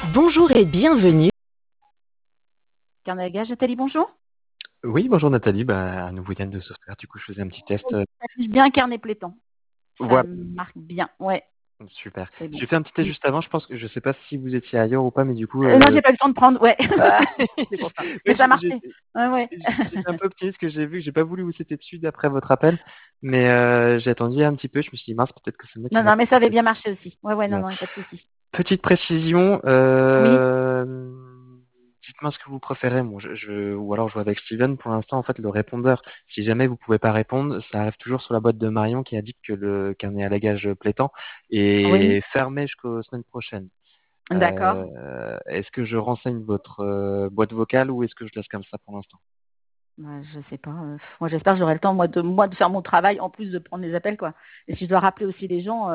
Bonjour et bienvenue. Carnet à gage, Nathalie, bonjour. Oui, bonjour Nathalie, un nouveau week-end de software, du coup je faisais un petit test. Ça affiche bien carnet pléton. Ça Voilà, marque bien, ouais, super. c'est bon. J'ai fait un petit test juste avant, je sais pas si vous étiez ailleurs ou pas, mais du coup... Non, j'ai pas eu le temps de prendre, ouais. Ah, C'est pour ça. Mais oui, ça marchait. Ouais, ouais. j'étais un peu optimiste que j'ai vu, que j'ai pas voulu vous citer dessus d'après votre appel, mais j'ai attendu un petit peu, je me suis dit mince, peut-être que c'est moi qui Non, n'a non, pas mais ça avait pensé. bien marché aussi. Ouais, ouais, non, Bon. non, pas de souci. Petite précision, Oui, dites-moi ce que vous préférez. Bon, ou alors je vois avec Steven. Pour l'instant, en fait, le répondeur, si jamais vous pouvez pas répondre, ça arrive toujours sur la boîte de Marion qui indique que le carnet à lagage Plétan oui, est fermé jusqu'aux semaines prochaines. d'accord. Est-ce que je renseigne votre boîte vocale ou est-ce que je laisse comme ça pour l'instant? Bah, je sais pas. Moi, j'espère que j'aurai le temps, moi, de faire mon travail en plus de prendre les appels, quoi. Et si je dois rappeler aussi les gens,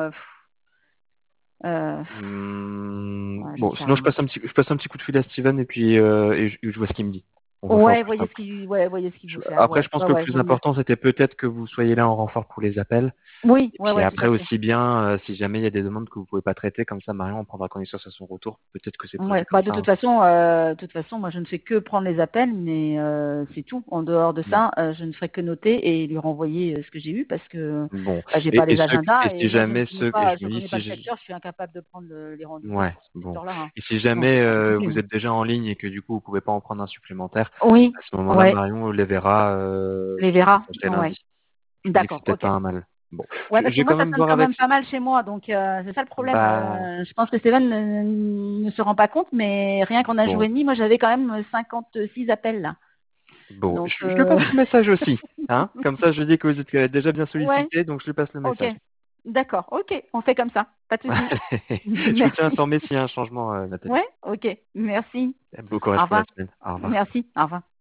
ouais, j'en Bon, sais sinon rien. je passe un petit coup de fil à Steven et je vois ce qu'il me dit. On va faire au Ouais, plus simple. voyez ce qu'il veut faire. Après, Ouais, je pense ouais, que le ouais, plus vaut mieux. important, c'était peut-être que vous soyez là en renfort pour les appels. Oui, Et ouais, puis ouais, tout après à fait. aussi bien, si jamais il y a des demandes que vous pouvez pas traiter, comme ça Marion en prendra connaissance à son retour. Peut-être que c'est prévu Ouais, comme bah ça, hein. de toute façon, moi je ne fais que prendre les appels, mais c'est tout. En dehors de Bon, ça, je ne ferai que noter et lui renvoyer ce que j'ai eu parce que bon. bah, j'ai pas Et les agendas et si moi jamais je je me dis connais pas si le secteur, je suis incapable de prendre les rendez-vous ouais, pour ce bon. secteur-là, hein. Et si Donc jamais c'est compliqué, vous hein. êtes déjà en ligne et que du coup vous pouvez pas en prendre un supplémentaire, Oui, à ce moment-là, ouais, Marion les verra les sur son verra, message dès ouais. lundi. Je me dis que D'accord, c'est peut-être ok. pas un mal. Bon, Ouais, parce je que vais moi quand ça même sonne voir quand avec. même pas mal chez moi, donc c'est ça le problème. Bah Je pense que Steven ne se rend pas compte, mais rien qu'en un jour bon. et demi, moi j'avais quand même 56 appels là. Bon, Donc je lui passe le message aussi, hein. Comme ça, je dis que vous êtes déjà bien ouais. sollicité, donc je lui passe le Ok, message. d'accord, ok, on fait comme ça, pas de souci. Je vous tiens Merci. informé s'il y a un changement, Nathalie. Ouais, ok, merci. Bon Au courage pour la revoir. semaine. Au revoir. Merci, au revoir.